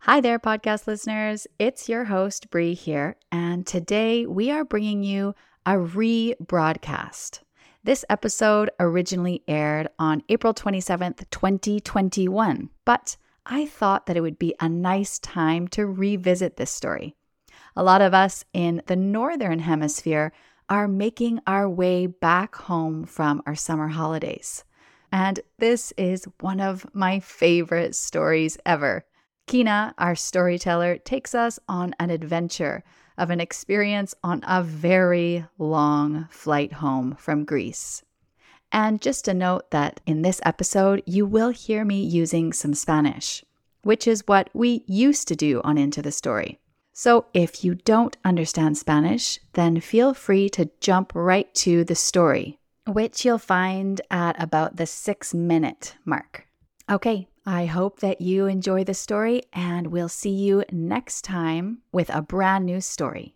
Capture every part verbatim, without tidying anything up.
Hi there, podcast listeners. It's your host, Bree here, and today we are bringing you a rebroadcast. This episode originally aired on April twenty-seventh, twenty twenty-one, but I thought that it would be a nice time to revisit this story. A lot of us in the Northern Hemisphere are making our way back home from our summer holidays. And this is one of my favorite stories ever. Kina, our storyteller, takes us on an adventure of an experience on a very long flight home from Greece. And just a note that in this episode, you will hear me using some Spanish, which is what we used to do on Into the Story. So if you don't understand Spanish, then feel free to jump right to the story, which you'll find at about the six minute mark. Okay, I hope that you enjoy the story, and we'll see you next time with a brand new story.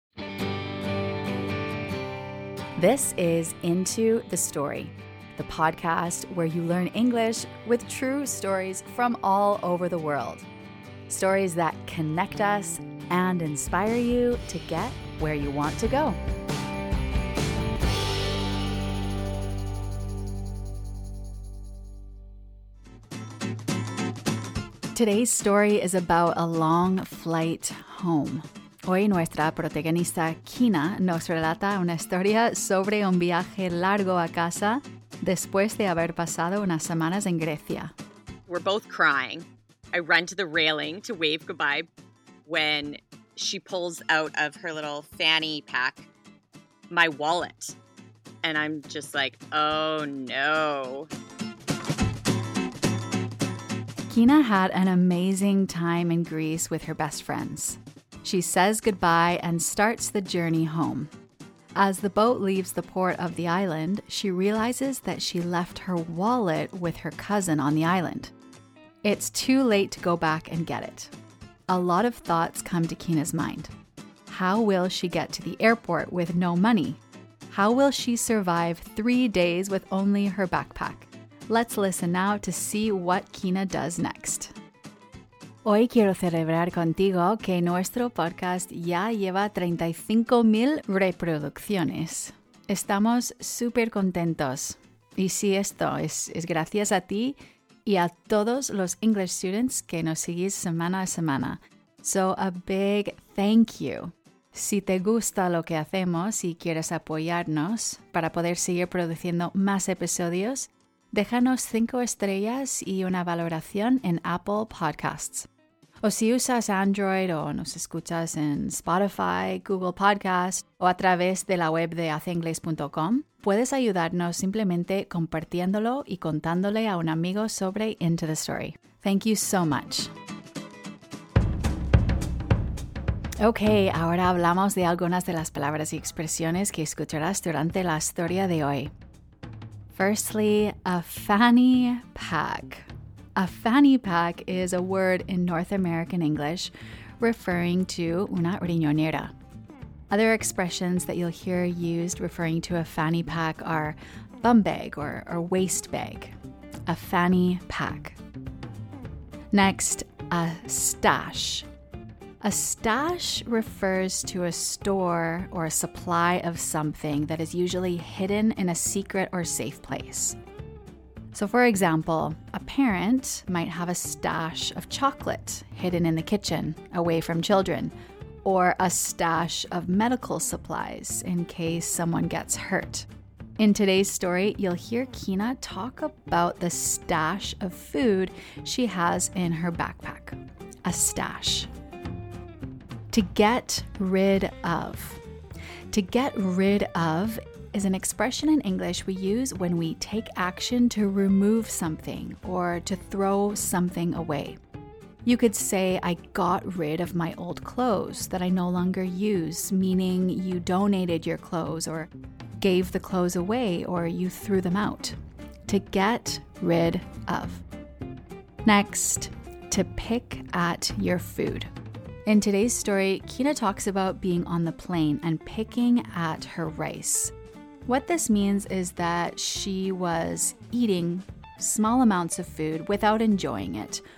This is Into the Story, the podcast where you learn English with true stories from all over the world. Stories that connect us and inspire you to get where you want to go. Today's story is about a long flight home. Hoy nuestra protagonista Kina nos relata una historia sobre un viaje largo a casa después de haber pasado unas semanas en Grecia. We're both crying. I run to the railing to wave goodbye when she pulls out of her little fanny pack my wallet. And I'm just like, oh no. Kina had an amazing time in Greece with her best friends. She says goodbye and starts the journey home. As the boat leaves the port of the island, she realizes that she left her wallet with her cousin on the island. It's too late to go back and get it. A lot of thoughts come to Kina's mind. How will she get to the airport with no money? How will she survive three days with only her backpack? Let's listen now to see what Kina does next. Hoy quiero celebrar contigo que nuestro podcast ya lleva treinta y cinco mil reproducciones. Estamos súper contentos. Y sí, esto es, es gracias a ti y a todos los English students que nos seguís semana a semana. So a big thank you. Si te gusta lo que hacemos y quieres apoyarnos para poder seguir produciendo más episodios, déjanos cinco estrellas y una valoración en Apple Podcasts. O si usas Android o nos escuchas en Spotify, Google Podcasts o a través de la web de hace inglés punto com, puedes ayudarnos simplemente compartiéndolo y contándole a un amigo sobre Into the Story. Thank you so much. Ok, ahora hablamos de algunas de las palabras y expresiones que escucharás durante la historia de hoy. Firstly, a fanny pack. A fanny pack is a word in North American English referring to una riñonera. Other expressions that you'll hear used referring to a fanny pack are bum bag or, or waist bag. A fanny pack. Next, a stash. A stash refers to a store or a supply of something that is usually hidden in a secret or safe place. So for example, a parent might have a stash of chocolate hidden in the kitchen, away from children, or a stash of medical supplies in case someone gets hurt. In today's story, you'll hear Kina talk about the stash of food she has in her backpack. A stash. To get rid of. To get rid of is an expression in English we use when we take action to remove something or to throw something away. You could say, I got rid of my old clothes that I no longer use, meaning you donated your clothes or gave the clothes away or you threw them out. To get rid of. Next, to pick at your food. In today's story, Kina talks about being on the plane and picking at her rice. What this means is that she was eating small amounts of food without enjoying it,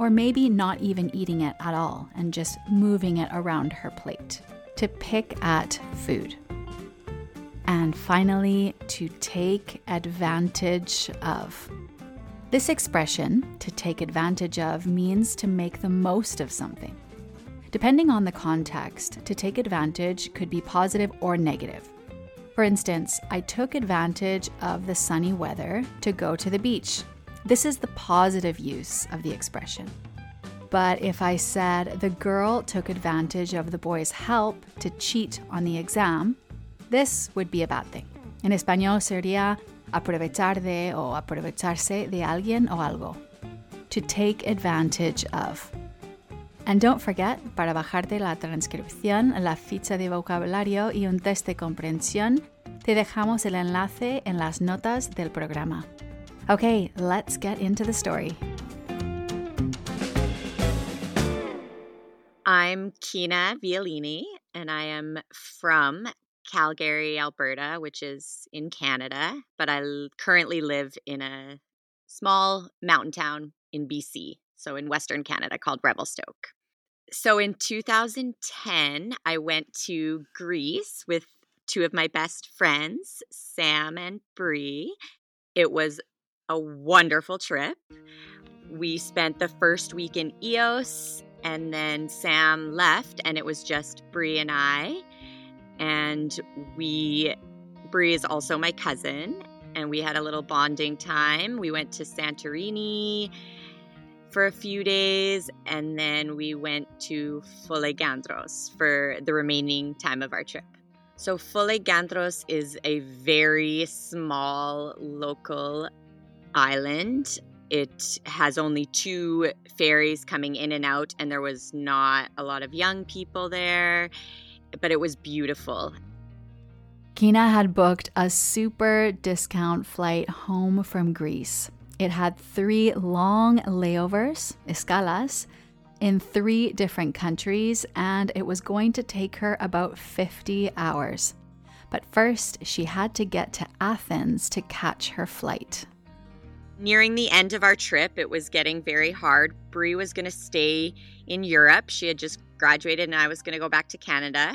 or maybe not even eating it at all and just moving it around her plate. To pick at food. And finally, to take advantage of. This expression, to take advantage of, means to make the most of something. Depending on the context, to take advantage could be positive or negative. For instance, I took advantage of the sunny weather to go to the beach. This is the positive use of the expression. But if I said the girl took advantage of the boy's help to cheat on the exam, this would be a bad thing. En español sería aprovechar de o aprovecharse de alguien o algo. To take advantage of. And don't forget, para bajarte la transcripción, la ficha de vocabulario y un test de comprensión, te dejamos el enlace en las notas del programa. Okay, let's get into the story. I'm Kina Violini, and I am from Calgary, Alberta, which is in Canada, but I l- currently live in a small mountain town in B C, so in Western Canada, called Revelstoke. So in two thousand ten, I went to Greece with two of my best friends, Sam and Bree. It was a wonderful trip. We spent the first week in Ios, and then Sam left, and it was just Bree and I. And we, Bree is also my cousin, and we had a little bonding time. We went to Santorini for a few days, and then we went to Folegandros for the remaining time of our trip. So Folegandros is a very small local island. It has only two ferries coming in and out, and there was not a lot of young people there, but it was beautiful. Kina had booked a super discount flight home from Greece. It had three long layovers, escalas, in three different countries, and it was going to take her about fifty hours. But first, she had to get to Athens to catch her flight. Nearing the end of our trip, it was getting very hard. Bree was going to stay in Europe. She had just graduated, and I was going to go back to Canada.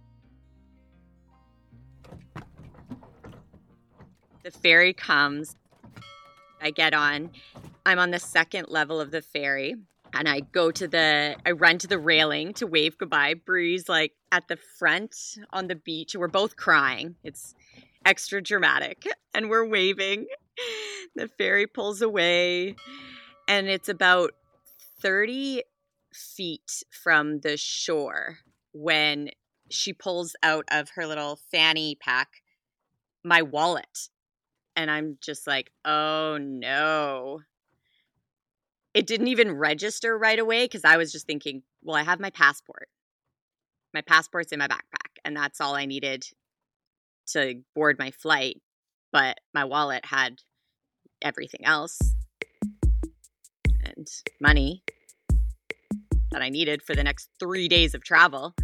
The ferry comes. I get on. I'm on the second level of the ferry, and I go to the, I run to the railing to wave goodbye. Bree's like at the front on the beach. We're both crying. It's extra dramatic, and we're waving. The ferry pulls away, and it's about thirty feet from the shore when she pulls out of her little fanny pack my wallet. And I'm just like, oh no. It didn't even register right away because I was just thinking, well, I have my passport. My passport's in my backpack, and that's all I needed to board my flight. But my wallet had everything else and money that I needed for the next three days of travel.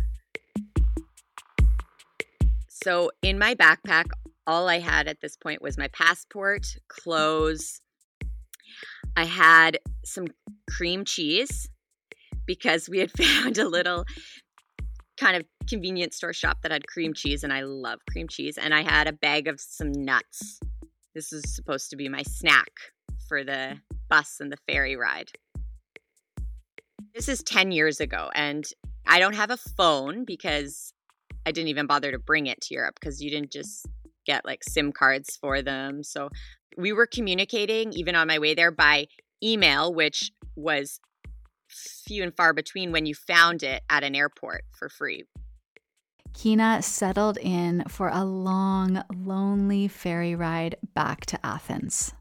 So in my backpack, all I had at this point was my passport, clothes. I had some cream cheese because we had found a little kind of convenience store shop that had cream cheese, and I love cream cheese. And I had a bag of some nuts. This is supposed to be my snack for the bus and the ferry ride. This is ten years ago, and I don't have a phone because I didn't even bother to bring it to Europe because you didn't just get like SIM cards for them. So we were communicating even on my way there by email, which was few and far between when you found it at an airport for free. Kina settled in for a long, lonely ferry ride back to Athens.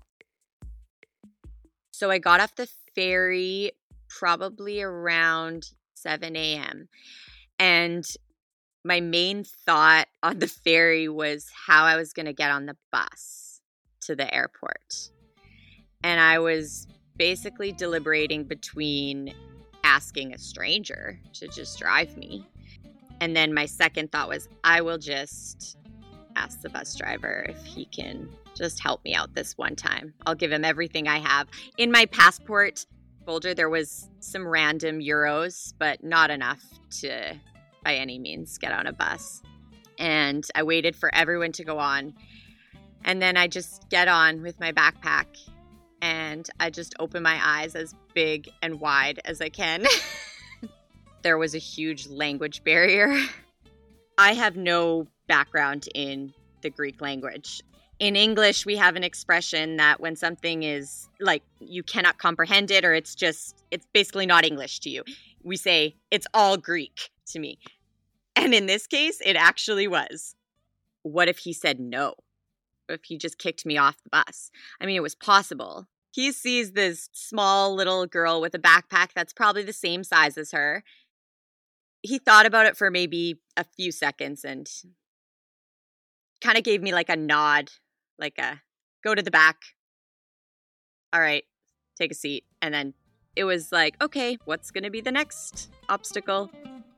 So I got off the ferry probably around seven a.m. And my main thought on the ferry was how I was going to get on the bus to the airport. And I was basically deliberating between asking a stranger to just drive me. And then my second thought was, I will just ask the bus driver if he can just help me out this one time. I'll give him everything I have. In my passport Boulder, there was some random Euros, but not enough to, by any means, get on a bus. And I waited for everyone to go on. And then I just get on with my backpack and I just open my eyes as big and wide as I can. There was a huge language barrier. I have no background in the Greek language. In English, we have an expression that when something is like you cannot comprehend it or it's just, it's basically not English to you. We say, it's all Greek to me. And in this case, it actually was. What if he said no? What if he just kicked me off the bus? I mean, it was possible. He sees this small little girl with a backpack that's probably the same size as her. He thought about it for maybe a few seconds and kind of gave me like a nod, like a go to the back. All right, take a seat. And then it was like, okay, what's going to be the next obstacle?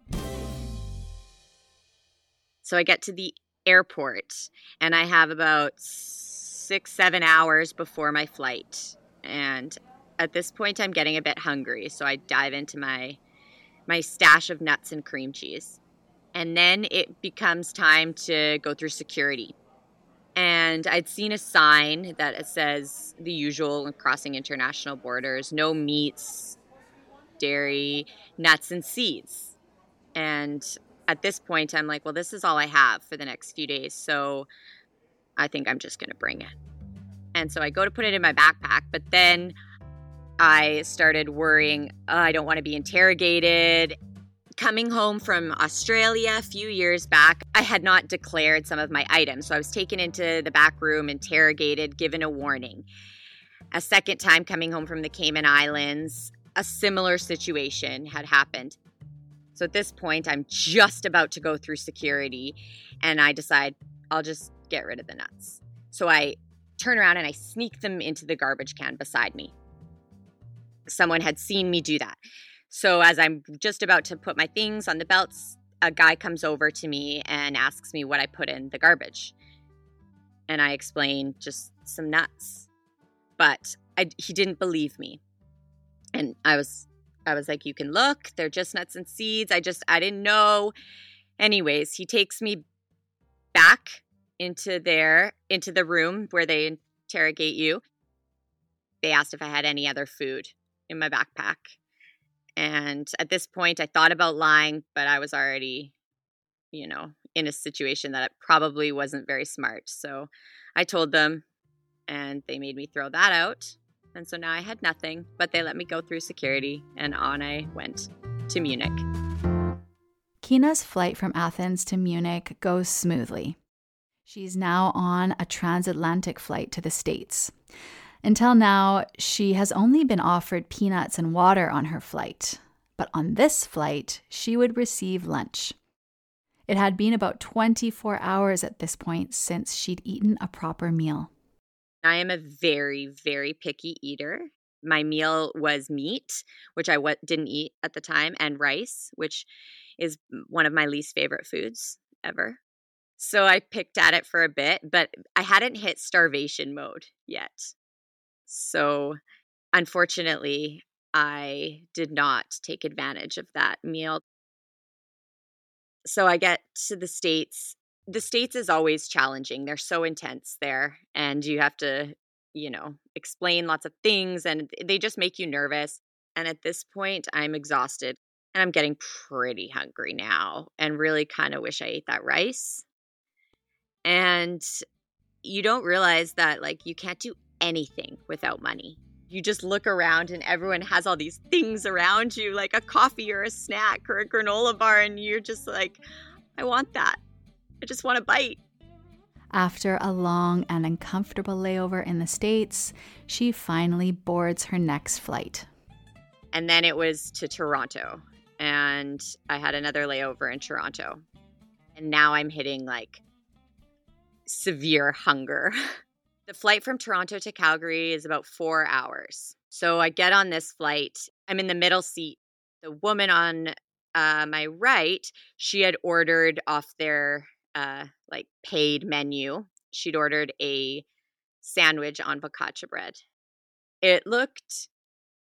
So I get to the airport and I have about six, seven hours before my flight. And at this point, I'm getting a bit hungry. So I dive into my my stash of nuts and cream cheese. And then it becomes time to go through security. And I'd seen a sign that says the usual crossing international borders, no meats, dairy, nuts, and seeds. And at this point, I'm like, well, this is all I have for the next few days. So I think I'm just going to bring it. And so I go to put it in my backpack, but then I started worrying, oh, I don't want to be interrogated. Coming home from Australia a few years back, I had not declared some of my items. So I was taken into the back room, interrogated, given a warning. A second time coming home from the Cayman Islands, a similar situation had happened. So at this point, I'm just about to go through security and I decide I'll just get rid of the nuts. So I turn around and I sneak them into the garbage can beside me. Someone had seen me do that. So as I'm just about to put my things on the belts, a guy comes over to me and asks me what I put in the garbage. And I explain just some nuts. But I, he didn't believe me. And I was I was like, you can look, they're just nuts and seeds. I just, I didn't know. Anyways, he takes me back into there, into the room where they interrogate you. They asked if I had any other food in my backpack. And at this point, I thought about lying, but I was already, you know, in a situation that it probably wasn't very smart. So I told them, and they made me throw that out. And so now I had nothing, but they let me go through security, and on I went to Munich. Kina's flight from Athens to Munich goes smoothly. She's now on a transatlantic flight to the States. Until now, she has only been offered peanuts and water on her flight. But on this flight, she would receive lunch. It had been about twenty-four hours at this point since she'd eaten a proper meal. I am a very, very picky eater. My meal was meat, which I w- didn't eat at the time, and rice, which is one of my least favorite foods ever. So I picked at it for a bit, but I hadn't hit starvation mode yet. So unfortunately, I did not take advantage of that meal. So I get to the States. The States is always challenging. They're so intense there, and you have to, you know, explain lots of things, and they just make you nervous. And at this point, I'm exhausted, and I'm getting pretty hungry now, and really kind of wish I ate that rice. And you don't realize that, like, you can't do anything without money. You just look around, and everyone has all these things around you, like a coffee or a snack or a granola bar, and you're just like, I want that. I just want a bite. After a long and uncomfortable layover in the States, she finally boards her next flight. And then it was to Toronto. And I had another layover in Toronto. And now I'm hitting like severe hunger. The flight from Toronto to Calgary is about four hours. So I get on this flight. I'm in the middle seat. The woman on uh, my right, she had ordered off their uh, like paid menu. She'd ordered a sandwich on focaccia bread. It looked like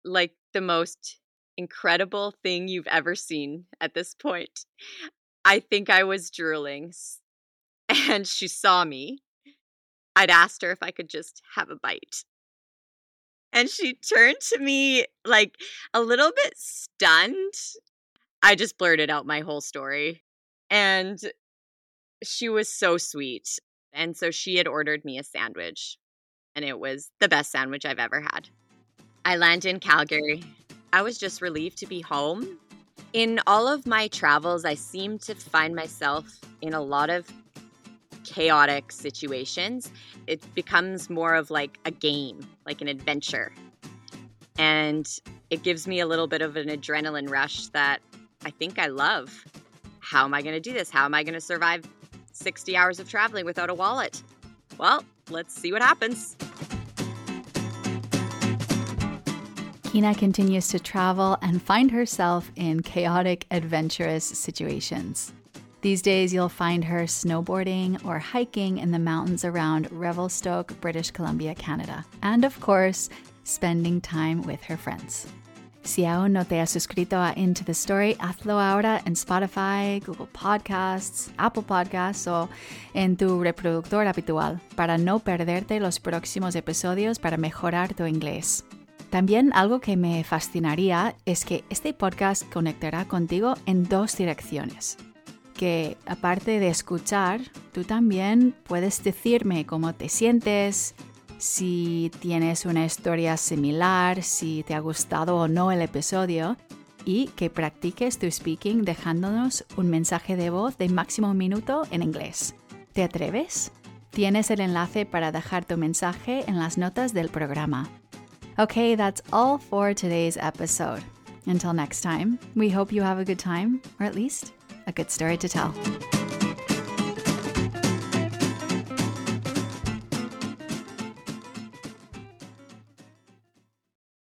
the most incredible thing you've ever seen at this point. I think I was drooling, and she saw me. I'd asked her if I could just have a bite. And she turned to me like a little bit stunned. I just blurted out my whole story. And she was so sweet. And so she had ordered me a sandwich. And it was the best sandwich I've ever had. I landed in Calgary. I was just relieved to be home. In all of my travels, I seem to find myself in a lot of chaotic situations. It becomes more of like a game, like an adventure. And it gives me a little bit of an adrenaline rush that I think I love. How am I going to do this? How am I going to survive sixty hours of traveling without a wallet? Well, let's see what happens. Kina continues to travel and find herself in chaotic, adventurous situations. These days, you'll find her snowboarding or hiking in the mountains around Revelstoke, British Columbia, Canada. And of course, spending time with her friends. Si aún no te has suscrito a Into the Story, hazlo ahora en Spotify, Google Podcasts, Apple Podcasts o en tu reproductor habitual para no perderte los próximos episodios para mejorar tu inglés. También algo que me fascinaría es que este podcast conectará contigo en dos direcciones. Que aparte de escuchar, tú también puedes decirme cómo te sientes, si tienes una historia similar, si te ha gustado o no el episodio, y que practiques tu speaking dejándonos un mensaje de voz de máximo un minuto en inglés. ¿Te atreves? Tienes el enlace para dejar tu mensaje en las notas del programa. Okay, that's all for today's episode. Until next time, we hope you have a good time, or at least a good story to tell.